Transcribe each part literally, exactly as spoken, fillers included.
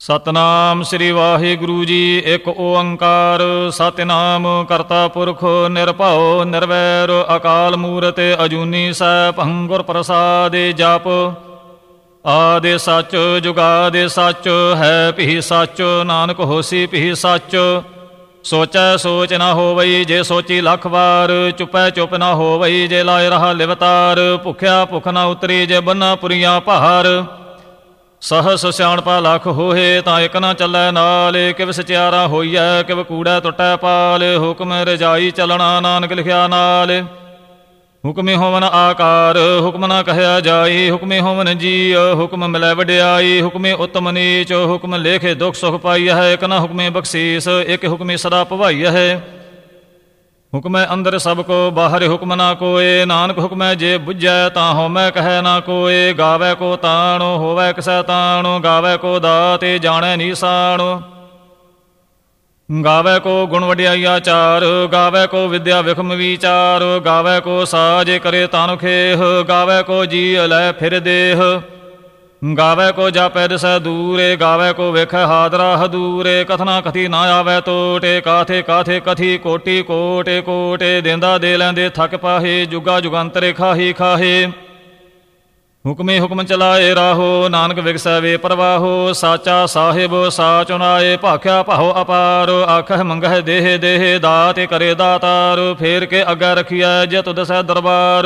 ਸਤਨਾਮ ਸ੍ਰੀ ਵਾਹਿਗੁਰੂ ਜੀ। ਇੱਕ ਓੰਕਾਰ ਸਤਿਨਾਮ ਕਰਤਾ ਪੁਰਖ ਨਿਰਭਉ ਨਿਰਵੈਰ ਅਕਾਲ ਮੂਰਤ ਅਜੂਨੀ ਸੈਭੰ ਗੁਰ ਪ੍ਰਸਾਦਿ ਜਪ। ਆਦਿ ਸੱਚ ਜੁਗਾਦਿ ਸੱਚ ਹੈ ਭੀ ਸੱਚ ਨਾਨਕ ਹੋਸੀ ਭੀ ਸੱਚ। ਸੋਚੈ ਸੋਚ ਨਾ ਹੋਵਈ ਜੇ ਸੋਚੀ ਲੱਖ ਵਾਰ। ਚੁਪੈ ਚੁਪ ਨਾ ਹੋਵਈ ਜੇ ਲਾਇ ਰਹਾ ਲਿਵਤਾਰ। ਭੁਖਿਆ ਭੁਖ ਨਾ ਉਤਰੀ ਜੇ ਬੰਨਾ ਪੁਰੀਆਂ ਭਾਰ। ਸਹਸ ਸਿਆਣਪਾ ਲੱਖ ਹੋਏ ਤਾਂ ਇੱਕ ਨਾ ਚੱਲੈ ਨਾਲ। ਕਿਵ ਸਚਿਆਰਾ ਹੋਈਐ ਕਿਵ ਕੂੜੈ ਟੁੱਟੈ ਪਾਲ। ਹੁਕਮ ਰਜਾਈ ਚੱਲਣਾ ਨਾਨਕ ਲਿਖਿਆ ਨਾਲ। ਹੁਕਮੇ ਹੋਵਨ ਆਕਾਰ ਹੁਕਮ ਨਾ ਕਹਿਆ ਜਾਈ। ਹੁਕਮੇ ਹੋਵਨ ਜੀ ਹੁਕਮ ਮਿਲੈ ਵਡਿਆਈ। ਹੁਕਮੇ ਉਤਮ ਨੀਚ ਹੁਕਮ ਲੇਖੇ ਦੁਖ ਸੁਖ ਪਾਈ ਹੈ। ਇੱਕ ਨਾ ਹੁਕਮੇ ਬਖਸ਼ੀਸ ਇੱਕ ਹੁਕਮੇ ਸਦਾ ਭਵਾਈ ਹੈ। ਹੁਕਮੈ ਅੰਦਰ ਸਭ ਕੋ ਬਾਹਰ ਹੁਕਮ ਨਾ ਕੋਏ। ਨਾਨਕ ਹੁਕਮੈ ਜੇ ਬੁੱਝੈ ਤਾਂ ਹਉਮੈ ਕਹਿ ਨਾ ਕੋਏ। ਗਾਵੈ ਕੋ ਤਾਣ ਹੋਵੈ ਕਿਸੈ ਤਾਣ। ਗਾਵੈ ਕੋ ਦਾਤੇ ਜਾਣੈ ਨੀਸਾਣ। ਗਾਵੈ ਕੋ ਗੁਣ ਵਡਿਆਈ ਆਚਾਰ। ਗਾਵੈ ਕੋ ਵਿਦਿਆ ਵਿਖਮ ਵਿਚਾਰ। ਗਾਵੈ ਕੋ ਸਾਜ ਕਰੇ ਤਾਨੁ ਖੇਹ। ਗਾਵੈ ਕੋ ਜੀ ਲੈ ਫਿਰ ਦੇਹ। ਗਾਵੈ ਕੋ ਜਾਪੈ ਦਿਸੈ ਦੂਰੇ। ਗਾਵੈ ਕੋ ਵੇਖੈ ਹਾਦਰਾ ਹਦੂਰੇ। ਕਥਨਾ ਕਥੀ ਨਾ ਆਵੈ ਟੋਟੇ। ਕਾਥੇ ਕਾਥੇ ਕਥੀ ਕੋਟੀ ਕੋਟੇ ਕੋਟੇ। ਦੇਂਦਾ ਦੇ ਲੈਂਦੇ ਥੱਕ ਪਾਹੇ। ਜੁਗਾ ਜੁਗੰਤਰੇ ਖਾਹੀ ਖਾਹੇ। ਹੁਕਮੇ ਹੁਕਮ ਚਲਾਏ ਰਾਹੋ ਨਾਨਕ ਵਿਗਸੈ ਵੇ ਪ੍ਰਵਾਹੋ। ਸਾਚਾ ਸਾਹਿਬ ਸਾ ਚੁਨਾਏ ਭਾਖਿਆ ਭਾਉ ਅਪਾਰ। ਆਖਹਿ ਮੰਗਹਿ ਦੇਹ ਦੇਹ ਦਾਤ ਕਰੇ ਦਾਤਾਰ। ਫੇਰ ਕੇ ਅੱਗੇ ਰਖੀਐ ਜਿਤ ਦਸੈ ਦਰਬਾਰ।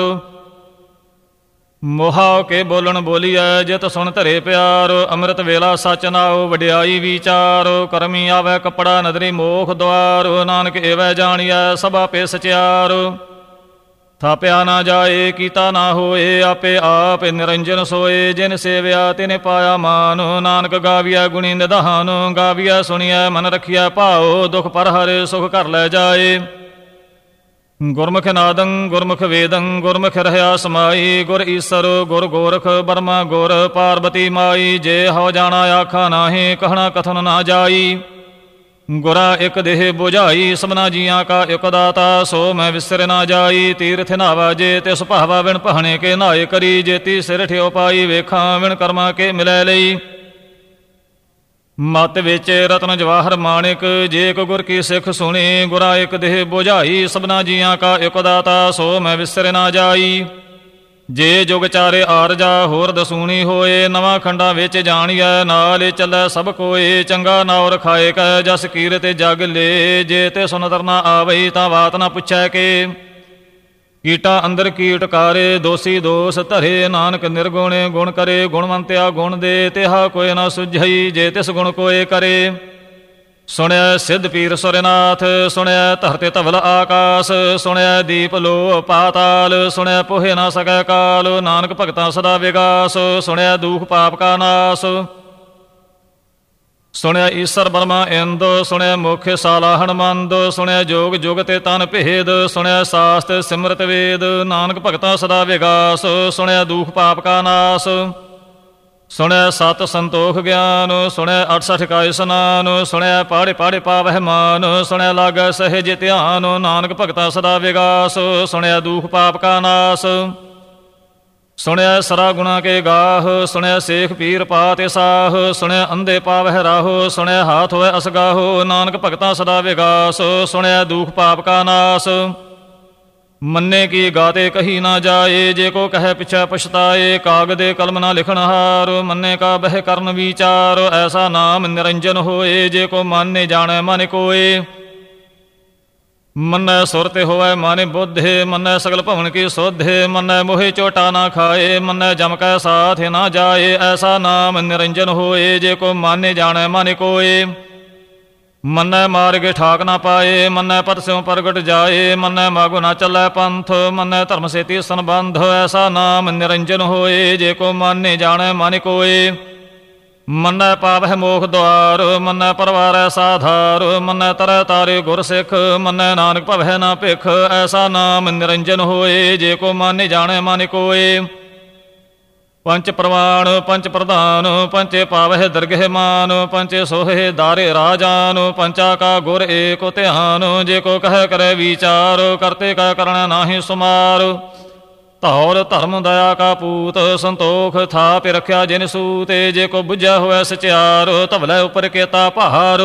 ਮੋਹਾ ਕੇ ਬੋਲਣ ਬੋਲੀਐ ਜਿਤ ਸੁਣ ਧਰੇ ਪਿਆਰ। ਅੰਮ੍ਰਿਤ ਵੇਲਾ ਸਚ ਨਾਉ ਵਡਿਆਈ ਵਿਚਾਰ। ਕਰਮੀ ਆਵੈ ਕੱਪੜਾ ਨਦਰੀ ਮੋਖ ਦੁਆਰ। ਨਾਨਕ ਏਵੈ ਜਾਣੀਐ ਸਭਾ ਪੇ ਸਚਿਆਰ। ਥਾਪਿਆ ਨਾ ਜਾਏ ਕੀਤਾ ਨਾ ਹੋਏ। ਆਪੇ ਆਪ ਨਿਰੰਜਨ ਸੋਏ। ਜਿਨ ਸੇਵਿਆ ਤਿਨ ਪਾਇਆ ਮਾਨ। ਨਾਨਕ ਗਾਵੀਐ ਗੁਣੀ ਨਿਧਾਨ। ਗਾਵੀਐ ਸੁਣੀਐ ਮਨ ਰਖੀਐ ਭਾਉ। ਦੁਖ ਪਰ ਹਰਿ ਸੁਖ ਘਰ ਲੈ ਜਾਏ। ਗੁਰਮੁਖ ਨਾਦੰ ਗੁਰਮੁਖ ਵੇਦੰ ਗੁਰਮੁਖ ਰਹਿਆ ਸਮਾਈ। ਗੁਰ ਈਸਰ ਗੁਰ ਗੋਰਖ ਬਰਮਾ ਗੁਰ ਪਾਰਬਤੀ ਮਾਈ। ਜੇ ਹਉ ਜਾਣਾ ਆਖਾ ਨਾਹੀਂ ਕਹਿਣਾ ਕਥਨ ਨਾ ਜਾਈ। ਗੁਰਾ ਇੱਕ ਦੇਹ ਬੁਝਾਈ ਸਭਨਾ ਜੀਆਂ ਕਾ ਇੱਕ ਦਾਤਾ। ਸੋ ਮੈਂ ਵਿਸਰ ਨਾ ਜਾਈ। ਤੀਰਥ ਨਾਵਾ ਜੇ ਤਿਸ ਭਾਵਾ ਵਿਣ ਪਹਣੇ ਕੇ ਨਾਏ ਕਰੀ। ਜੇਤੀ ਸਿਰ ਠਿਓ ਪਾਈ ਵੇਖਾਂ ਵਿਣ ਕਰਮਾ ਕੇ ਮਿਲੈ ਲਈ। ਮਤ ਵਿੱਚ ਰਤਨ ਜਵਾਹਰ ਮਾਣਿਕ ਜੇ ਕੋ ਗੁਰ ਕੀ ਸਿੱਖ ਸੁਣੀ। ਗੁਰਾ ਇੱਕ ਦੇਹ ਬੁਝਾਈ ਸਭਨਾ ਜੀਆਂ ਕਾ ਇੱਕ ਦਾਤਾ। ਸੋ ਮੈਂ ਵਿਸਰ ਨਾ ਜਾਈ। ਜੇ ਜੁਗ ਚਾਰੇ ਆਰਜਾ ਹੋਰ ਦਸੂਣੀ ਹੋਏ। ਨਵਾਂ ਖੰਡਾਂ ਵਿੱਚ ਜਾਣੀਐ ਨਾਲ ਚੱਲੈ ਸਭ ਕੋਏ। ਚੰਗਾ ਨਾਉ ਰਖਾਏ ਕੈ ਜਸ ਕੀਰਤ ਜਗ ਲੇ। ਜੇ ਤੇ ਸੁਨ ਤਰਨਾ ਆਵਈ ਤਾਂ ਬਾਤ ਨਾ ਪੁੱਛੈ ਕੇ। ਕੀਟਾ ਅੰਦਰ ਕੀਟ ਕਾਰੇ ਦੋਸੀ ਦੋਸ ਧਰੇ। ਨਾਨਕ ਨਿਰਗੁਣੇ ਗੁਣ ਕਰੇ ਗੁਣਵੰਤਿਆ ਗੁਣ ਦੇ। ਤਿਹਾ ਕੋਈ ਨਾ ਸੁਝਈ ਜੇ ਤਿਸ ਗੁਣ ਕੋਏ ਕਰੇ। ਸੁਣਿਆ ਸਿੱਧ ਪੀਰ ਸੁਰਨਾਥ ਸੁਣਿਆ ਧਰਤੇ ਧਵਲ ਆਕਾਸ। ਸੁਣਿਆ ਦੀਪ ਲੋ ਪਾਤਾਲ। ਸੁਣਿਆ ਪੋਹੇ ਨਾ ਸਕੈ ਕਾਲ। ਨਾਨਕ ਭਗਤਾਂ ਸਦਾ ਵਿਗਾਸ। ਸੁਣਿਆ ਦੂਖ ਪਾਪ ਕਾ ਨਾਸ। ਸੁਣਿਆ ਈਸਰ ਬਰਮਾ ਇੰਦ। ਸੁਣਿਆ ਮੁਖ ਸਾਲਾ ਹਣਮੰਦ। ਸੁਣਿਆ ਜੋਗ ਜੁਗ ਤੇ ਤਨ ਭੇਦ। ਸੁਣਿਆ ਸਾਸਤ ਸਿਮਰਤ ਵੇਦ। ਨਾਨਕ ਭਗਤਾਂ ਸਦਾ ਵਿਗਾਸ। ਸੁਣਿਆ ਦੂਖ ਪਾਪ ਕਾ ਨਾਸ। ਸੁਣਿਆ ਸਤ ਸੰਤੋਖ ਗਿਆਨ। ਸੁਣਿਆ ਅਠਸਠ ਕਾ ਇਸਨਾਨ। ਸੁਣਿਆ ਪਾੜੇ ਪਾੜੇ ਪਾਵਹਿ ਮਾਨ। ਸੁਣਿਆ ਲਾਗੈ ਸਹਿਜ ਧਿਆਨ। ਨਾਨਕ ਭਗਤਾਂ ਸਦਾ ਵਿਗਾਸ। ਸੁਣਿਆ ਦੂਖ ਪਾਪ ਕਾ ਨਾਸ। ਸੁਣਿਆ ਸਰਾ ਗੁਣਾ ਕੇ ਗਾਹ। ਸੁਣਿਆ ਸੇਖ ਪੀਰ ਪਾਤਿ ਸਾਹ। ਸੁਣਿਆ ਅੰਧੇ ਪਾਵਹਿ ਰਾਹੋ। ਸੁਣਿਆ ਹਾਥ ਹੋਇ ਅਸਗਾਹੋ। ਨਾਨਕ ਭਗਤਾਂ ਸਦਾ ਵਿਗਾਸ। ਸੁਣਿਆ ਦੂਖ ਪਾਪ ਕਾ ਨਾਸ। ਮੰਨੇ ਕੀ ਗਾਤੇ ਕਹੀ ਨਾ ਜਾਏ। ਜੇ ਕੋ ਕਹੈ ਪਿਛੈ ਪਛਤਾਏ। ਕਾਗਦੇ ਕਲਮ ਨਾ ਲਿਖਣ ਹਾਰ। ਮੰਨੇ ਕਾ ਬਹਿ ਕਰਨ ਵਿਚਾਰ। ਐਸਾ ਨਾਮ ਨਿਰੰਜਨ ਹੋਏ। ਜੇ ਕੋ ਮਾਨੇ ਜਾਣੈ ਮਨ ਕੋਏ। ਮੰਨੈ ਸੁਰਤਿ ਹੋਵੈ ਮਾਨੇ ਬੁੱਧੇ। ਮੰਨੈ ਸਗਲ ਭਵਨ ਕੀ ਸੋਧੇ। ਮੰਨੈ ਮੋਹਿ ਚੋਟਾ ਨਾ ਖਾਏ। ਮੰਨੈ ਜਮ ਕੈ ਸਾਥ ਨਾ ਜਾਏ। ਐਸਾ ਨਾਮ ਨਿਰੰਜਨ ਹੋਏ। ਜੇ ਕੋ ਮਾਨੇ ਜਾਣੈ ਮਨ ਕੋਏ। ਮੰਨੈ ਮਾਰਗ ਠਾਕ ਨਾ ਪਾਏ। ਮੰਨੈ ਪਤ ਸਿਉ ਪ੍ਰਗਟ ਜਾਏ। ਮੰਨੈ ਮਾਗੋ ਨਾ ਚੱਲੈ ਪੰਥ। ਮੰਨੈ ਧਰਮ ਸੇਤੀ ਸੰਬੰਧ। ਐਸਾ ਨਾਮ ਨਿਰੰਜਨ ਹੋਏ। ਜੇ ਕੋ ਮਾਨੇ ਜਾਣੈ ਮਨ ਕੋਏ। ਮੰਨੈ ਪਾਵਹਿ ਮੋਖ ਦੁਆਰ। ਮੰਨੈ ਪਰਵਾਰੈ ਸਾਧਾਰ। ਮੰਨੈ ਤਰੈ ਤਾਰੇ ਗੁਰ ਸਿੱਖ। ਮੰਨੈ ਨਾਨਕ ਭਵਹਿ ਨਾ ਭਿਖ। ਐਸਾ ਨਾਮ ਨਿਰੰਜਨ ਹੋਏ। ਜੇ ਕੋ ਮਾਨੇ ਜਾਣੈ ਮਨ ਕੋਏ। ਪੰਚ ਪ੍ਰਵਾਣ ਪੰਚ ਪ੍ਰਧਾਨ। ਪੰਚੇ ਪਾਵਹਿ ਦਰਗਹਿ ਮਾਨ। ਪੰਚੇ ਸੋਹੇ ਦਾਰੇ ਰਾਜਾਨ। ਪੰਚਾ ਕਾ ਗੁਰ ਏਕ ਧਿਆਨ। ਜੇ ਕੋ ਕਹਿ ਕਰੈ ਵਿਚਾਰ। ਕਰਤੇ ਕਾ ਕਰਣਾ ਨਾਹੀ ਸੁਮਾਰ। ਧੌਰ ਧਰਮ ਦਇਆ ਕਾ ਪੂਤ, ਸੰਤੋਖ ਥਾਪਿ ਰਖਿਆ ਜਿਨ ਸੂਤੇ। ਜੇ ਕੋ ਬੁਝਿਆ ਹੋਇ ਸਚਿਆਰ, ਧਵਲੇ ਉਪਰ ਕੇਤਾ ਭਾਰ।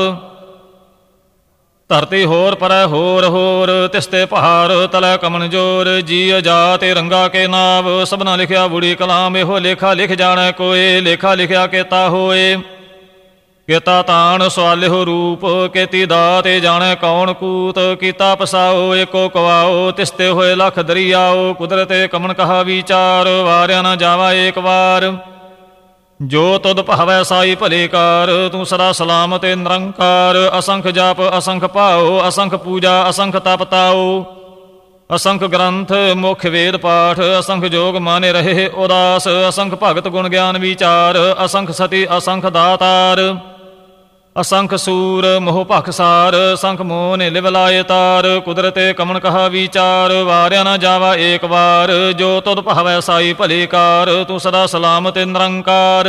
ਧਰਤੀ ਹੋਰ ਪਰੈ ਹੋਰ ਹੋਰ, ਤਿਸਤੇ ਪਹਾੜ ਤਲੈ ਕਮਨ ਜੋਰ। ਜੀ ਅਜਾਤੇ ਰੰਗਾ ਕੇ ਨਾਵ, ਸਭਨਾ ਲਿਖਿਆ ਬੁੜੀ ਕਲਾਮ। ਇਹੋ ਲੇਖਾ ਲਿਖ ਜਾਣੈ ਕੋਏ, ਲੇਖਾ ਲਿਖਿਆ ਕੇਤਾ ਹੋਏ। ਕੇਤਾ ਤਾਣ ਸਵਾਲਿਓ ਰੂਪ, ਕੇਤੀ ਦਾਤੇ ਜਾਣੈ ਕੌਣ ਕੂਤ। ਕੀਤਾ ਪਸਾਓ ਏਕੋ ਕਵਾਓ, ਤਿਸਤੇ ਹੋਏ ਲਖ ਦਰਿਆਓ। ਕੁਦਰਤੇ ਕਮਨ ਕਹਾ ਵਿਚਾਰ, ਵਾਰਿਆ ਨਾ ਜਾਵਾ ਏਕ ਵਾਰ। ਜੋ ਤੁਧ ਭਾਵੈ ਸਾਈ ਭਲੇ ਕਾਰ, ਤੂੰ ਸਦਾ ਸਲਾਮਤ ਨਿਰੰਕਾਰ। ਅਸੰਖ ਜਾਪ ਅਸੰਖ ਭਾਓ, ਅਸੰਖ ਪੂਜਾ ਅਸੰਖ ਤਪ ਤਾਓ। ਅਸੰਖ ਗ੍ਰੰਥ ਮੁਖ ਵੇਦ ਪਾਠ, ਅਸੰਖ ਜੋਗ ਮਾਨੇ ਰਹੇ ਉਦਾਸ। ਅਸੰਖ ਭਗਤ ਗੁਣ ਗਿਆਨ ਵਿਚਾਰ, ਅਸੰਖ ਸਤੀ ਅਸੰਖ ਦਾਤਾਰ। ਅਸੰਖ ਸੂਰ ਮੋਹ ਭਖਸਾਰ, ਅਸੰਖ ਮੋਹ ਨੇ ਲਿਵ ਲਾਏ ਤਾਰ। ਕੁਦਰਤੇ ਕਮਨ ਕਹਾ ਵਿਚਾਰ, ਵਾਰਿਆ ਨਾ ਜਾਵਾ ਏਕ ਵਾਰ। ਜੋ ਤੁਧ ਭਾਵੈ ਸਾਈ ਭਲੇ ਕਾਰ, ਤੂੰ ਸਦਾ ਸਲਾਮਤ ਨਿਰੰਕਾਰ।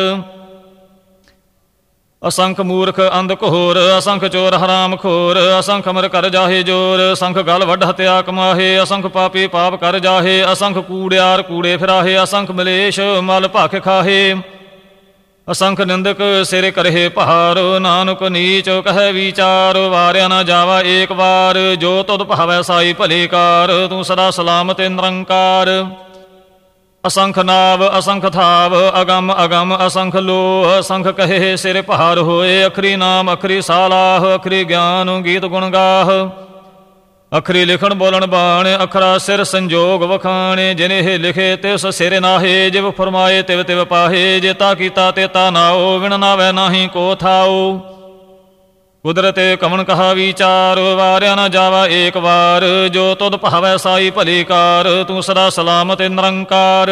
ਅਸੰਖ ਮੂਰਖ ਅੰਧ ਘੋਰ, ਅਸੰਖ ਚੋਰ ਹਰਾਮ ਖੋਰ। ਅਸੰਖ ਅਮਰ ਕਰ ਜਾਹੇ ਜੋਰ, ਅਸੰਖ ਗਲ ਵੱਢ ਹਤਿਆ ਕਮਾਹੇ। ਅਸੰਖ ਪਾਪੀ ਪਾਪ ਕਰ ਜਾਹੇ, ਅਸੰਖ ਕੂੜਿਆਰ ਕੂੜੇ ਫਿਰਾਹੇ। ਅਸੰਖ ਮਲੇਸ਼ ਮਲ ਭਖ ਖਾਹੇ, ਅਸੰਖ ਨਿੰਦਕ ਸਿਰ ਕਰਹਿ ਭਾਰ। ਨਾਨਕ ਨੀਚ ਕਹੈ ਵਿਚਾਰ, ਵਾਰਿਆ ਨਾ ਜਾਵਾ ਏਕ ਵਾਰ। ਜੋ ਤੁਧ ਭਾਵੈ ਸਾਈ ਭਲੇ ਕਾਰ, ਤੂੰ ਸਦਾ ਸਲਾਮਤ ਨਿਰੰਕਾਰ। ਅਸੰਖ ਨਾਵ ਅਸੰਖ ਥਾਵ, ਅਗਮ ਅਗਮ ਅਸੰਖ ਲੋ। ਅਸੰਖ ਕਹੇ ਸਿਰ ਭਾਰ ਹੋਏ, ਅਖਰੀ ਨਾਮ ਅਖਰੀ ਸਾਲਾਹ। ਅਖਰੀ ਗਿਆਨ ਗੀਤ ਗੁਣ ਗਾਹ, ਅਖਰੀ ਲਿਖਣ ਬੋਲਣ ਬਾਣ। ਅਖਰਾ ਸਿਰ ਸੰਜੋਗ ਵਖਾਣੇ, ਜਿਨਿ ਲਿਖੇ ਤਿਸ ਸਿਰ ਨਾਹੇ। ਜਿਵ ਫਰਮਾਏ ਤਿਵ ਤਿਵ ਪਾਹੇ, ਜੇਤਾ ਕੀਤਾ ਤੇਤਾ ਨਾਓ। ਵਿਣ ਨਾਵੈ ਨਾਹੀ ਕੋ ਥਾਓ। ਕੁਦਰਤੇ ਕਮਨ ਕਹਾ ਵਿਚਾਰ, ਵਾਰਿਆ ਨਾ ਜਾਵਾ ਏਕ ਵਾਰ। ਜੋ ਤੁਧ ਭਾਵੈ ਸਾਈ ਭਲੀ ਕਾਰ, ਤੂੰ ਸਦਾ ਸਲਾਮਤ ਨਿਰੰਕਾਰ।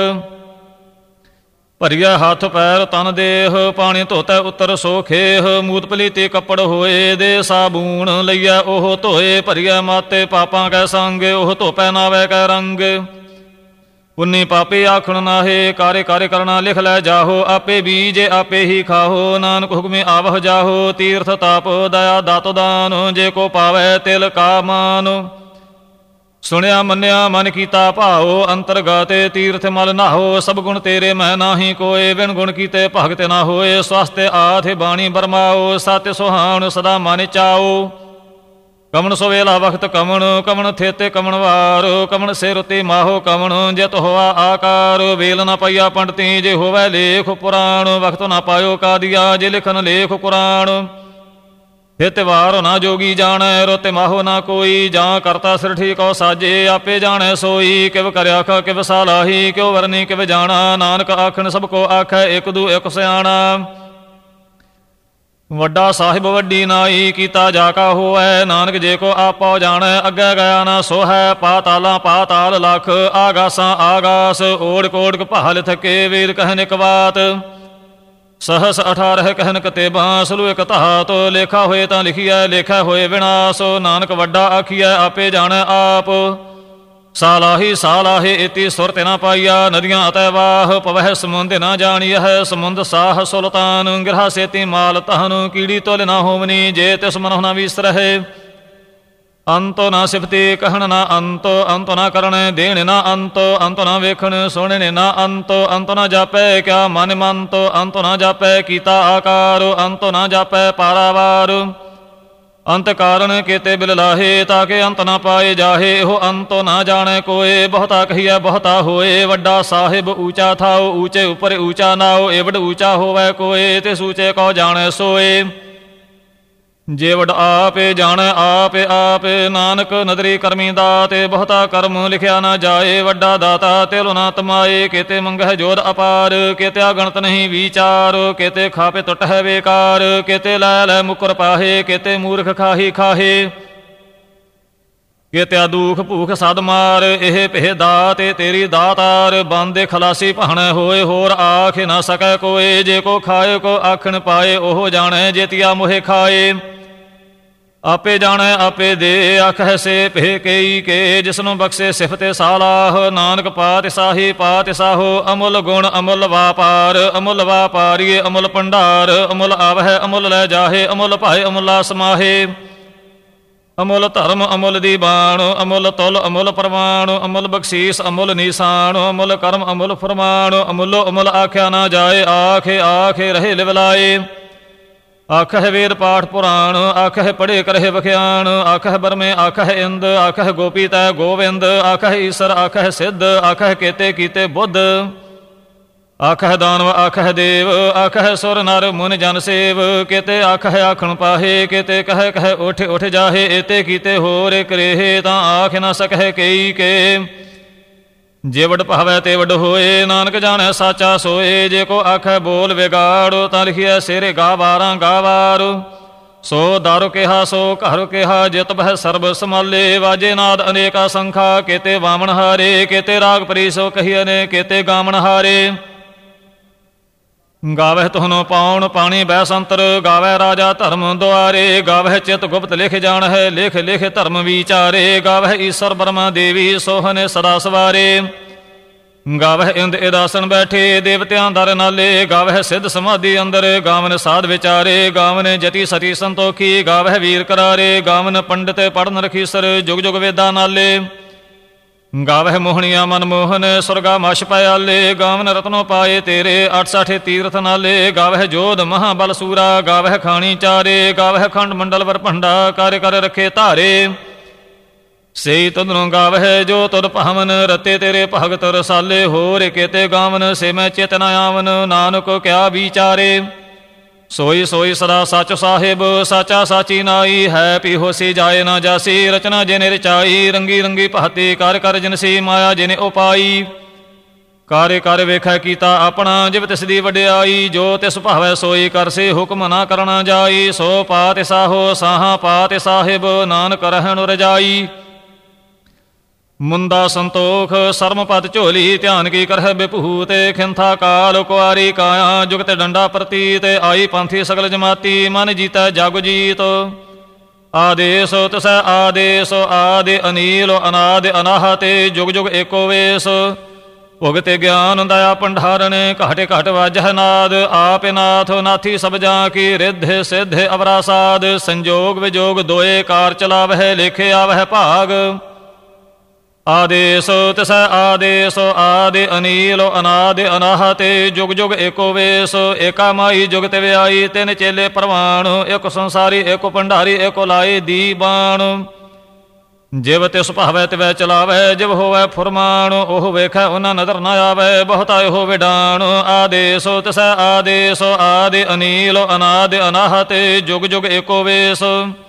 ਭਰੀਆ ਹੱਥ ਪੈਰ ਤਨ ਦੇਹ, ਪਾਣੀ ਧੋਤੈ ਉੱਤਰ ਸੋ ਖੇਹ। ਮੂਤ ਪਲੀਤੇ ਕੱਪੜ ਹੋਏ, ਦੇ ਸਾਬੂਣ ਲਈਐ ਉਹ ਧੋਏ। ਭਰੀਐ ਮਾਤੇ ਪਾਪਾਂ ਕੈ ਸੰਗ, ਉਹ ਧੋਪੈ ਨਾਵੈ ਕੈ ਰੰਗ। ਪੁੰਨੀ ਪਾਪੇ ਆਖਣ ਨਾਹੇ, ਕਾਰੇ ਕਾਰੇ ਕਰਨਾ ਲਿਖ ਲੈ ਜਾਹੋ। ਆਪੇ ਬੀਜੇ ਆਪੇ ਹੀ ਖਾਹੋ, ਨਾਨਕ ਹੁਕਮੇ ਆਵਹ ਜਾਹੋ। ਤੀਰਥ ਤਾਪ ਦਇਆ ਦਾਤੋ ਦਾਨ, ਜੇ ਕੋ ਪਾਵੈ ਤਿਲ ਕਾ ਮਾਨ। ਸੁਣਿਆ ਮੰਨਿਆ ਮਨ ਕੀਤਾ ਭਾਓ, ਅੰਤਰਗਾਤੇ ਤੀਰਥ ਮਲ ਨਾਹੋ। ਸਭ ਗੁਣ ਤੇਰੇ ਮੈਂ ਨਾਹੀ ਕੋਏ, ਵਿਣ ਗੁਣ ਕੀਤੇ ਭਗਤ ਨਾ ਹੋਏ। ਸਵਸਤੇ ਆਥੇ ਬਾਣੀ ਬਰਮਾਓ, ਸਤਿ ਸੁਹਾਣ ਸਦਾ ਮਨ ਚਾਓ। ਕਮਣ ਸਵੇਲਾ ਵਖਤ ਕਮਣ, ਕਮਣ ਥੇਤੇ ਕਮਣ ਵਾਰ। ਕਮਣ ਸਿਰ ਉਤੇ ਮਾਹੋ ਕਮਣ, ਜਿਤ ਹੋਆ ਆਕਾਰ। ਵੇਲ ਨਾ ਪਈਆ ਪੰਡਤੀ, ਜੇ ਹੋਵੈ ਲੇਖ ਪੁਰਾਣ। ਵਖਤ ਨਾ ਪਾਇਓ ਕਾਦੀਆ, ਜੇ ਲਿਖਨ ਲੇਖ ਕੁਰਾਨ। ਹਿਤ ਵਾਰ ਨਾ ਜੋਗੀ ਜਾਣੈ, ਰੋਤੇ ਮਾਹੋ ਨਾ ਕੋਈ। ਜਾਂ ਕਰਤਾ ਸਿਰ ਠੀਕੋ ਸਾਜੇ, ਆਪੇ ਜਾਣੈ ਸੋਈ। ਕਿਵ ਕਰਿਆ ਆਖਾ ਕਿਵ ਸਾਲਾਹੀ, ਕਿਉ ਵਰਨੀ ਕਿਵ ਜਾਣਾ। ਨਾਨਕ ਆਖਣ ਸਭ ਕੋ ਆਖੈ, ਇਕ ਦੂ ਇਕ ਸਿਆਣਾ। ਵੱਡਾ ਸਾਹਿਬ ਵੱਡੀ ਨਾਈ, ਕੀਤਾ ਜਾ ਕਾ ਹੋਐ। ਨਾਨਕ ਜੇ ਕੋ ਆਪੋ ਜਾਣੈ, ਅੱਗੇ ਗਿਆ ਨਾ ਸੋ ਹੈ। ਪਾਤਾਲਾਂ ਪਾਤਾਲ ਲਖ, ਆਗਾਸਾਂ ਆਗਾਸ। ਓੜ ਕੋੜ ਭਾਲ ਥਕੇ, ਵੇਦ ਕਹਿਨ ਇਕ ਬਾਤ। ਸਹਸ ਅਠਾਰਹ ਕਹਿਨ ਕਤੇਬਾਂ, ਸਲੂ ਇਕ ਧਾਤ। ਲੇਖਾ ਹੋਏ ਤਾਂ ਲਿਖੀਐ, ਲੇਖਾ ਹੋਏ ਵਿਨਾਸ਼। ਨਾਨਕ ਵੱਡਾ ਆਖੀਐ, ਆਪੇ ਜਾਣੈ ਆਪ। ਸਾਲਾਹੀ ਸਾਲਾਹੇ ਇਤੀ ਸੁਰਤਿ ਨਾ ਪਾਈਆ। ਨਦੀਆਂ ਅਤੈ ਵਾਹ, ਪਵਹਿ ਸਮੁੰਦ ਨਾ ਜਾਣੀਐ। ਸਮੁੰਦ ਸਾਹ ਸੁਲਤਾਨ, ਗਿਰਹਾ ਸੇਤੀ ਮਾਲ ਤਹਨ। ਕੀੜੀ ਤੁਲ ਨਾ ਹੋਵਨੀ, ਜੇ ਤਿਸ ਮਨਹੁ ਨਾ ਵਿਸਰਹਿ। ਅੰਤੋ ਨਾ ਸਿਫਤੀ ਕਹਿਣ ਨਾ ਅੰਤ, ਅੰਤੋ ਨਾ ਕਰਨ ਦੇਣ ਨਾ ਅੰਤ। ਅੰਤੋ ਨਾ ਵੇਖਣ ਸੁਣਨ ਨਾ ਅੰਤ। ਅੰਤੋ ਨਾ ਜਾਪੈ ਕਿਆ ਮਨ ਮੰਤ। ਅੰਤੋ ਨਾ ਜਾਪੈ ਕੀਤਾ ਆਕਾਰ। ਅੰਤੋ ਨਾ ਜਾਪੈ ਪਾਰਾਵਾਰ। ਅੰਤ ਕਾਰਨ ਕੇਤੇ ਬਿਲ ਲਾਹੇ, ਤਾਕੇ ਅੰਤ ਨਾ ਪਾਏ ਜਾਹੇ। ਇਹੋ ਅੰਤੋ ਨਾ ਜਾਣੈ ਕੋਏ, ਬਹੁਤਾ ਕਹੀਐ ਬਹੁਤਾ ਹੋਏ। ਵੱਡਾ ਸਾਹਿਬ ਊਚਾ ਥਾਓ, ਊਚੇ ਉੱਪਰ ਊਚਾ ਨਾਓ। ਏਵਡ ਊਚਾ ਹੋਵੈ ਕੋਏ, ਤੇ ਸੂਚੇ ਕੋ ਜਾਣੈ ਸੋਏ। ਜੇ ਵਡ ਆਪੇ ਜਾਣੈ ਆਪੇ ਆਪੇ, ਨਾਨਕ ਨਦਰੀ ਕਰਮੀ ਦਾਤੇ। ਬਹੁਤਾ ਕਰਮ ਲਿਖਿਆ ਨਾ ਜਾਏ, ਵੱਡਾ ਦਾਤਾ ਤਿਲ ਨਾ ਤਮਾਏ। ਕੇਤੇ ਮੰਗਹਿ ਜੋਧ ਅਪਾਰ, ਕੇਤੇ ਅਗਣਤ ਨਹੀਂ ਵਿਚਾਰ। ਕੇਤੇ ਖਾਪੇ ਟੁੱਟ ਹੈ ਬੇਕਾਰ, ਕੇਤੇ ਲੈ ਲੈ ਮੁਕਰ ਪਾਹੇ। ਕੇਤੇ ਮੂਰਖ ਖਾਹੀ ਖਾਹੇ, ਕੇਤਿਆ ਦੁਖ ਭੂਖ ਸਦ ਮਾਰ। ਇਹ ਭੇ ਦਾਤੇ ਤੇਰੀ ਦਾਤਾਰ, ਬੰਦੇ ਖਲਾਸੀ ਭਾਣੈ ਹੋਏ। ਹੋਰ ਆਖ ਨਾ ਸਕੈ ਕੋਏ, ਜੇ ਕੋ ਖਾਏ ਕੋ ਆਖਣ ਪਾਏ। ਉਹ ਜਾਣੈ ਜੇਤੀਆ ਮੋਹਿ ਖਾਏ। ਆਪੇ ਜਾਣੈ ਆਪੇ ਦੇ, ਆਖੈ ਸੇ ਭੇ ਕਈ ਕੇ। ਜਿਸਨੂੰ ਬਖਸ਼ੇ ਸਿਫਤੇ ਸਾਲਾਹ, ਨਾਨਕ ਪਾਤ ਸਾਹੀ ਪਾਤ ਸਾਹੋ। ਅਮੁੱਲ ਗੁਣ ਅਮੁੱਲ ਵਾਪਾਰ, ਅਮੁੱਲ ਵਾਪਾਰੀਏ ਅਮੁੱਲ ਭੰਡਾਰ। ਅਮੁੱਲ ਆਵਹਿ ਅਮੁੱਲ ਲੈ ਜਾਹੇ, ਅਮੁੱਲ ਭਾਏ ਅਮੁੱਲਾ ਸਮਾਹੇ। ਅਮੁੱਲ ਧਰਮ ਅਮੁੱਲ ਦੀਬਾਨ, ਅਮੁੱਲ ਤੁਲ ਅਮੁੱਲ ਪ੍ਰਵਾਨ, ਅਮੁੱਲ ਬਖਸ਼ੀਸ ਅਮੁੱਲ ਨੀਸਾਨ, ਅਮੁੱਲ ਕਰਮ ਅਮੁੱਲ ਫਰਮਾਨ, ਅਮੁੱਲੋ ਅਮੁੱਲ ਆਖਿਆ ਨਾ ਜਾਏ, ਆਖੇ ਆਖੇ ਰਹੇ ਲਿਵਲਾਏ। ਆਖਹਿ ਵੇਦ ਪਾਠ ਪੁਰਾਣ, ਆਖਹਿ ਪੜ੍ਹੇ ਕਰਹਿ ਵਖਿਆਣ, ਆਖਹਿ ਬਰਮੇ ਆਖਹਿ ਇੰਦ, ਆਖਹਿ ਗੋਪੀ ਤੈ ਗੋਵਿੰਦ, ਆਖਹਿ ਈਸਰ ਆਖਹਿ ਸਿੱਧ, ਆਖਹਿ ਕੇਤੇ ਕੀਤੇ ਬੁੱਧ, ਆਖਹਿ ਦਾਨਵ ਆਖਹਿ ਦੇਵ, ਆਖਹਿ ਸੁਰ ਨਰ ਮੁਨ ਜਨ ਸੇਵ, ਕੇਤੇ ਆਖਹਿ ਆਖਣ ਪਾਹੇ, ਕੇਤੇ ਕਹਿ ਕਹਿ ਉਠ ਉਠ ਜਾਹੇ, ਏਤੇ ਕੀਤੇ ਹੋਰ ਇਕ ਰੇਹੇ, ਤਾਂ ਆਖ ਨਾ ਸਕਹਿ ਕਈ ਕੇ। ਜੇ ਵਡ ਭਾਵੈ ਤੇ ਵਡ ਹੋਏ, ਨਾਨਕ ਜਾਣੈ ਸਾਚਾ ਸੋਏ, ਜੇ ਕੋ ਆਖੈ ਬੋਲ ਵਿਗਾੜ, ਤਾਂ ਲਿਖਿਆ ਸਿਰੇ ਗਾਵਾਰਾਂ ਗਾਵਾਰ। ਸੋ ਦਾਰੂ ਕਿਹਾ ਸੋ ਘਰ ਕਿਹਾ, ਜਿਤ ਬਹਿ ਸਰਬ ਸਮਾਲੇ, ਵਾਜੇ ਨਾਦ ਅਨੇਕਾ ਸੰਖਾ, ਕੇਤੇ ਵਾਮਣ ਹਾਰੇ, ਕੇਤੇ ਰਾਗ ਪਰੀ ਸੋ ਕਹੀਏ ਨੇ, ਕੇਤੇ ਗਾਵਣ ਹਾਰੇ। ਗਾਵਹਿ ਤੁਹਨੋ ਪਾਉਣ ਪਾਣੀ ਬਹਿ ਸੰਤਰ, ਗਾਵਹਿ ਰਾਜਾ ਧਰਮ ਦੁਆਰੇ, ਗਾਵਹਿ ਚਿਤ ਗੁਪਤ ਲਿਖ ਜਾਣ ਹੈ, ਲਿਖ ਲਿਖ ਧਰਮ ਵਿਚਾਰੇ, ਗਾਵਹਿ ਈਸਰ ਬਰਮਾ ਦੇਵੀ ਸੋਹਨੇ ਸਦਾ ਸਵਾਰੇ, ਗਾਵਹਿ ਇੰਦ ਇਦਾਸਨ ਬੈਠੇ ਦੇਵਤਿਆਂ ਦਰ ਨਾਲੇ, ਗਾਵਹਿ ਸਿੱਧ ਸਮਾਧੀ ਅੰਦਰ, ਗਾਵਨ ਸਾਧ ਵਿਚਾਰੇ, ਗਾਵਨ ਜਤੀ ਸਤੀ ਸੰਤੋਖੀ, ਗਾਵਹਿ ਵੀਰ ਕਰਾਰੇ, ਗਾਵਨ ਪੰਡਿਤ ਪੜਨ ਰਖੀਸਰ, ਜੁਗ ਜੁਗ ਵੇਦਾਂ ਨਾਲੇ, ਗਾਵਹਿ ਮੋਹਣੀਆਂ ਮਨਮੋਹਨ ਸੁਰਗਾ ਮਛ ਪਿਆਲੇ, ਗਾਵਨ ਰਤਨੋ ਪਾਏ ਤੇਰੇ ਅੱਠ ਸੱਠ ਤੀਰਥ ਨਾਲੇ, ਗਾਵਹਿ ਜੋਧ ਮਹਾਬਲ ਸੂਰਾ, ਗਾਵਹਿ ਖਾਣੀ ਚਾਰੇ, ਗਾਵਹਿ ਖੰਡ ਮੰਡਲ ਵਰ ਭੰਡਾ, ਕਰ ਕਰ ਰੱਖੇ ਧਾਰੇ। ਸਈ ਤੁਧਨੋਂ ਗਾਵਹਿ ਜੋ ਤੁਧ ਭਾਵਨ, ਰਤੇ ਤੇਰੇ ਭਗਤ ਰਸਾਲੇ, ਹੋਰ ਕੇਤੇ ਗਾਵਨ ਸੇ ਮੈਂ ਚਿਤ ਨ ਆਵਨ, ਨਾਨਕ ਕਿਆ ਵਿਚਾਰੇ। ਸੋਈ ਸੋਈ ਸਦਾ ਸੱਚ ਸਾਹਿਬ, ਸਾਚਾ ਸਾਚੀ ਨਾਈ ਹੈ, ਪੀ ਹੋਸੀ ਜਾਏ ਨਾ ਜਾਸੀ, ਰਚਨਾ ਜਿਨੇ ਰਚਾਈ, ਰੰਗੀ ਰੰਗੀ ਭਾਤੀ ਕਰ ਕਰ ਜਿਨਸੀ, ਮਾਇਆ ਜਿਨੇ ਉਪਾਈ, ਕਾਰੇ ਕਰ ਵੇਖੈ ਕੀਤਾ ਆਪਣਾ, ਜਿਵ ਤਿਸ ਦੀ ਵਡਿਆਈ, ਜੋ ਤਿਸ ਭਾਵੈ ਸੋਈ ਕਰਸੀ, ਹੁਕਮ ਨਾ ਕਰਨਾ ਜਾਈ, ਸੋ ਪਾਤਿ ਸਾਹੋ ਸਾਹਾ ਪਾਤਿ ਸਾਹਿਬ, ਨਾਨਕ ਰਹਿਣ ਰਜਾਈ। ਮੁੰਦਾ ਸੰਤੋਖ ਸਰਮ ਪਦ ਝੋਲੀ, ਧਿਆਨ ਕੀ ਕਰਹਿ ਬਿਭੂਤ, ਖਿੰਥਾ ਕਾਲ ਕੁਆਰੀ ਕਾਇਆ, ਜੁਗਤ ਡੰਡਾ ਪ੍ਰਤੀਤ, ਆਈ ਪੰਥੀ ਸਗਲ ਜਮਾਤੀ, ਮਨ ਜੀਤੈ ਜਗ ਜੀਤ। ਆਦੇਸ ਤਿਸੈ ਆਦੇਸ, ਆਦਿ ਅਨੀਲ ਅਨਾਦਿ ਅਨਾਹਤੇ, ਜੁਗ ਜੁਗ ਏਕੋ ਵੇਸ, ਭੁਗਤੇ ਗਿਆਨ ਦਇਆ ਭੰਡਾਰਨ, ਘਾਟੇ ਘਟ ਵਾਜਹਿ ਨਾਦ, ਆਪ ਨਾਥ ਨਾਥੀ ਸਭ ਜਾਂ ਕੀ, ਰਿੱਧ ਸਿੱਧ ਅਵਰਾ ਸਾਧ, ਸੰਜੋਗ ਵਿਜੋਗ ਦੋਏ ਕਾਰ ਚਲਾਵਹਿ, ਲੇਖੇ ਆਵਹਿ ਭਾਗ। ਆਦੇਸ ਤਿਸੈ ਆਦੇਸ, ਆਦਿ ਅਨੀਲ ਅਨਾਦਿ ਅਨਾਹਤੇ, ਜੁਗ ਜੁਗ ਏਕੋ ਵੇਸ, ਏਕਾ ਮਾਈ ਜੁਗਤ ਵਿਆਈ, ਤਿੰਨ ਚੇਲੇ ਪ੍ਰਵਾਨ, ਇੱਕ ਸੰਸਾਰੀ ਇੱਕ ਭੰਡਾਰੀ, ਇੱਕ ਲਾਏ ਦੀਬਾਨ। ਜਿਵ ਤਿਸ ਭਾਵੈ ਤਿਵੈ ਚਲਾਵੈ, ਜਿਵ ਹੋਵੈ ਫੁਰਮਾਨ, ਉਹ ਵੇਖੈ ਉਹਨਾਂ ਨਦਰ ਨਾ ਆਵੈ, ਬਹੁਤਾ ਇਹੋ ਵਿਡਾਨ। ਆਦੇਸ ਤਿਸੈ ਆਦੇਸ, ਆਦਿ ਅਨੀਲ ਅਨਾਦਿ ਅਨਾਹਤੇ, ਜੁਗ ਜੁਗ ਏਕੋ ਵੇਸ,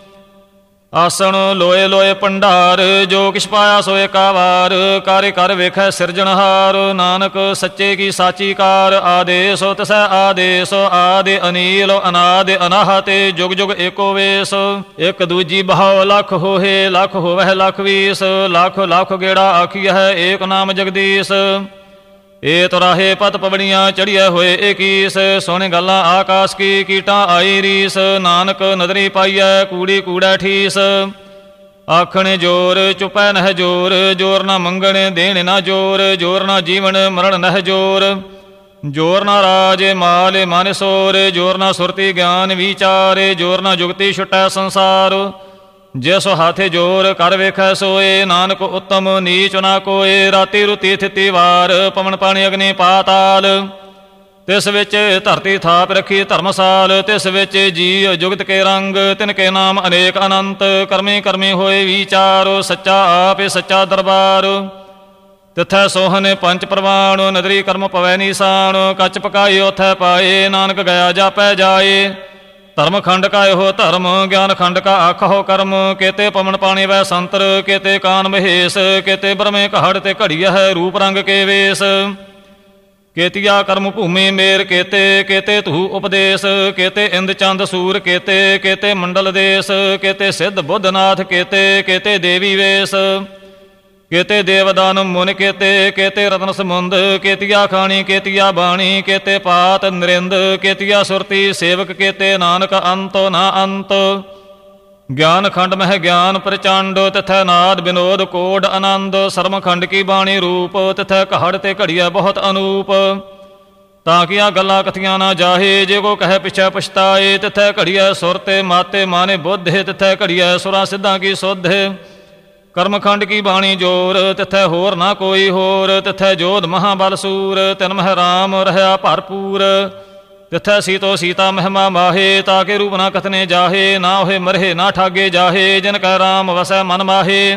ਆਸਣ ਲੋਏ ਲੋਏ ਭੰਡਾਰ, ਜੋ ਕਿਛ ਪਾਇਆ ਸੋ ਏਕਾ ਵਾਰ, ਕਾਰੇ ਕਰ ਵੇਖੈ ਸਿਰਜਣਹਾਰ, ਨਾਨਕ ਸੱਚੇ ਕੀ ਸਾਚੀ ਕਾਰ। ਆਦੇਸ ਤਿਸੈ ਆਦੇਸ, ਆਦਿ ਅਨੀਲ ਅਨਾਦਿ ਅਨਾਹਤੇ, ਜੁਗ ਜੁਗ ਏਕੋ ਵੇਸ, ਇੱਕ ਦੂਜੀ ਬਹਾਉ ਲੱਖ ਹੋਏ, ਲੱਖ ਹੋਵਹਿ ਲੱਖ ਵੀਸ, ਲੱਖ ਲੱਖ ਗੇੜਾ ਆਖੀਐ ਏਕ ਨਾਮ ਜਗਦੀਸ਼। ਏ ਤੁਰਾਹੇ ਪਤ ਪਵੜੀਆਂ ਚੜ੍ਹੀਐ ਹੋਏ ਏਕੀਸ, ਸੁਣ ਗੱਲਾਂ ਆਕਾਸ਼ ਕੀ ਕੀਟਾਂ ਆਈ ਰੀਸ, ਨਾਨਕ ਨਦਰੀ ਪਾਈਐ ਕੂੜੀ ਕੂੜੈ ਠੀਸ। ਆਖਣ ਜੋਰ ਚੁਪੈ ਨਹਿ ਜੋਰ, ਜੋਰ ਨਾ ਮੰਗਣ ਦੇਣ ਨਾ ਜੋਰ, ਜੋਰ ਨਾ ਜੀਵਨ ਮਰਨ ਨਹਿ ਜੋਰ, ਜੋਰ ਨਾ ਰਾਜ ਮਾਲ ਮਨ ਸੋਰ, ਜੋਰ ਨਾ ਸੁਰਤੀ ਗਿਆਨ ਵਿਚਾਰ, ਜੋਰ ਨਾ ਜੁਗਤੀ ਛੁਟੈ ਸੰਸਾਰ। ਜਿਸ ਹਾਥੇ ਜੋਰ ਕਰ ਵੇਖੈ ਸੋਏ, ਨਾਨਕ ਉੱਤਮ ਨੀਚ ਨਾ ਕੋਏ। ਰਾਤੀ ਰੁਤੀ ਥਿਤੀ ਵਾਰ, ਪਵਨ ਪਾਣੀ ਅਗਨੀ ਪਾਤਾਲ, ਤਿਸ ਵਿੱਚ ਧਰਤੀ ਥਾਪ ਰੱਖੀ ਧਰਮਸਾਲ। ਤਿਸ ਵਿੱਚ ਜੀ ਜੁਗਤ ਕੇ ਰੰਗ, ਤਿਨ ਕੇ ਨਾਮ ਅਨੇਕ ਅਨੰਤ। ਕਰਮੀ ਕਰਮੀ ਹੋਏ ਵਿਚਾਰ, ਸੱਚਾ ਆਪੇ ਸੱਚਾ ਦਰਬਾਰ। ਤਿਥੈ ਸੋਹਨ ਪੰਚ ਪ੍ਰਵਾਣ, ਨਦਰੀ ਕਰਮ ਪਵੈ ਨੀਸਾਨ। ਕੱਚ ਪਕਾਈ ਉਥੈ ਪਾਏ, ਨਾਨਕ ਗਿਆ ਜਾਪੈ ਜਾਏ। ਧਰਮ ਖੰਡ ਕਾ ਇਹੋ ਧਰਮ, ਗਿਆਨ ਖੰਡ ਕਾ ਆਖੋ ਕਰਮ। ਕੇਤੇ ਪਵਨ ਪਾਣੀ ਵੈ ਸੰਤਰ, ਕੇਤੇ ਕਾਨ ਮਹੇਸ਼। ਕੇਤੇ ਬ੍ਰਹਮੇ ਕਹੜ ਤੇ ਘੜੀਆ ਹੈ, ਰੂਪ ਰੰਗ ਕੇ ਵੇਸ। ਕੇਤੀਆ ਕਰਮ ਭੂਮੀ ਮੇਰ ਕੇਤੇ, ਕੇਤੇ ਧੂ ਉਪਦੇਸ਼। ਕੇਤੇ ਇੰਦ ਚੰਦ ਸੂਰ ਕੇਤੇ, ਕੇਤੇ ਮੰਡਲ ਦੇਸ। ਕੇਤੇ ਸਿੱਧ ਬੁੱਧਨਾਥ ਕੇਤੇ, ਕੇਤੇ ਦੇਵੀ ਵੇਸ। ਕੇਤੇ ਦੇਵਦਾਨ ਮੁਨ ਕੇਤੇ, ਕੇਤੇ ਰਤਨ ਸਮੁੰਦ। ਕੇਤੀਆ ਖਾਣੀ ਕੇਤੀਆ ਬਾਣੀ, ਕੇਤੇ ਪਾਤ ਨਰਿੰਦ। ਕੇਤੀਆ ਸੁਰਤੀ ਸੇਵਕ ਕੇਤੇ, ਨਾਨਕ ਅੰਤੋ ਨਾ ਅੰਤ। ਗਿਆਨ ਖੰਡ ਮਹਿ ਗਿਆਨ ਪ੍ਰਚੰਡ, ਤਿਥੈ ਨਾਦ ਬਿਨੋਦ ਕੋਡ ਆਨੰਦ। ਸਰਮ ਖੰਡ ਕੀ ਬਾਣੀ ਰੂਪ, ਤਿਥੈ ਕਹੜ ਤੇ ਘੜੀਆ ਬਹੁਤ ਅਨੂਪ। ਤਾਂ ਕੀਆਂ ਗੱਲਾਂ ਕਥੀਆਂ ਨਾ ਜਾਹੇ। ਜੇ ਕੋ ਕਹੇ ਪਿਛੈ ਪਛਤਾਏ, ਤਿਥੈ ਘੜੀਐ ਸੁਰ ਤੇ ਮਾਤੇ ਮਾਨੇ ਬੁੱਧੇ। ਤਿਥੈ ਘੜੀਐ ਸੁਰਾਂ ਸਿੱਧਾਂ ਕੀ ਸੁਧ, ਕਰਮਖੰਡ ਕੀ ਬਾਣੀ ਜੋਰ। ਤਿਥੈ ਹੋਰ ਨਾ ਕੋਈ ਹੋਰ, ਤਿਥੈ ਜੋਧ ਮਹਾਬਲ ਸੂਰ। ਤਿਨ ਮਹਿ ਰਾਮ ਰਹਿਆ ਭਰਪੂਰ, ਤਿਥੈ ਸੀਤੋ ਸੀਤਾ ਮਹਿਮਾ ਮਾਹੇ। ਤਾਕੇ ਰੂਪ ਨਾ ਕਥਨੇ ਜਾਹੇ, ਨਾ ਹੋਏ ਮਰਹੇ ਨਾ ਠਾਗੇ ਜਾਹੇ। ਜਿਨ ਕੈ ਰਾਮ ਵਸੈ ਮਨ ਮਾਹੇ,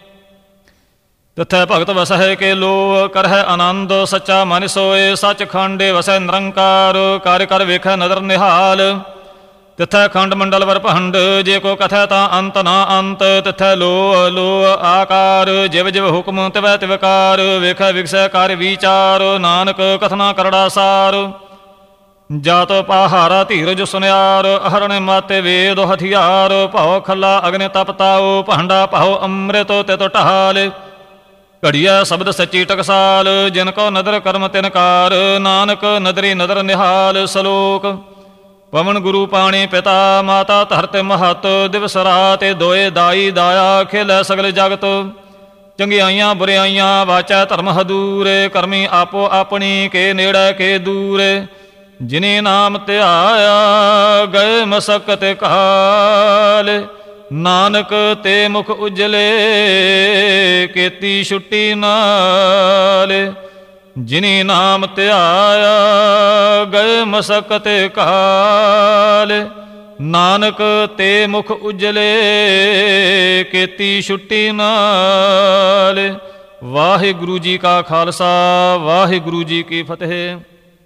ਤਿਥੈ ਭਗਤ ਵਸਹਿ ਕੇ ਲੋ। ਕਰਹਿ ਆਨੰਦ ਸੱਚਾ ਮਨ ਸੋਏ, ਸੱਚ ਖੰਡੇ ਵਸੈ ਨਿਰੰਕਾਰ। ਕਰ ਕਰ ਵੇਖੈ ਨਦਰ ਨਿਹਾਲ, ਤਿਥੈ ਖੰਡ ਮੰਡਲ ਵਰ ਭੰਡ। ਜੇ ਕੋ ਕਥੈ ਤਾਂ ਅੰਤ ਨਾ ਅੰਤ, ਤਿਥੈ ਲੋ ਲੋ ਆਕਾਰ। ਜਿਵ ਜਿਵ ਹੁਕਮ ਤਿਵੈ ਤਿਵਕਾਰ, ਵੇਖੈ ਵਿਗਸੈ ਕਰ ਵਿਚਾਰ। ਨਾਨਕ ਕਥਨਾ ਕਰੜਾ ਸਾਰ, ਜਾਤ ਪਾਹਾਰਾ ਧੀਰਜ ਸੁਨਿਆਰ। ਅਹਰਣ ਮਾਤੇ ਵੇਦ ਹਥਿਆਰ, ਭਾਉ ਖੱਲਾ ਅਗਨਿ ਤਪਤਾਓ। ਭਾਂਡਾ ਭਾਉ ਅੰਮ੍ਰਿਤ ਤਿਤ ਢਾਲ, ਘੜੀਐ ਸ਼ਬਦ ਸੱਚੀ ਟਕਸਾਲ। ਜਿਨ ਕੋ ਨਦਰ ਕਰਮ ਤਿਨ ਕਾਰ, ਨਾਨਕ ਨਦਰੀ ਨਦਰ ਨਿਹਾਲ। ਸਲੋਕ ਪਵਨ ਗੁਰੂ ਪਾਣੀ ਪਿਤਾ, ਮਾਤਾ ਧਰਤ ਮਹਤ। ਦਿਵਸ ਰਾਤ ਦੋਏ ਦਾਈ ਦਾਇਆ, ਖੇਲੈ ਸਗਲ ਜਗਤ। ਚੰਗਿਆਈਆਂ ਬੁਰਿਆਈਆਂ ਵਾਚੈ ਧਰਮ ਹਦੂਰ, ਕਰਮੀ ਆਪੋ ਆਪਣੀ ਕੇ ਨੇੜੇ ਕੇ ਦੂਰ। ਜਿਨੇ ਨਾਮ ਧਿਆਇਆ ਗਏ ਮਸਕਤ ਕਾਲ, ਨਾਨਕ ਤੇ ਮੁਖ ਉਜਲੇ ਕੀਤੀ ਛੁੱਟੀ ਨਾਲ। ਜਿਨੀ ਨਾਮ ਧਿਆਇਆ ਗਏ ਮਸਕਤ ਕਾਲ, ਨਾਨਕ ਤੇ ਮੁਖ ਉਜਲੇ ਕੀਤੀ ਛੁੱਟੀ ਨਾਲ। ਵਾਹਿਗੁਰੂ ਜੀ ਕਾ ਖਾਲਸਾ, ਵਾਹਿਗੁਰੂ ਜੀ ਕੀ ਫਤਿਹ।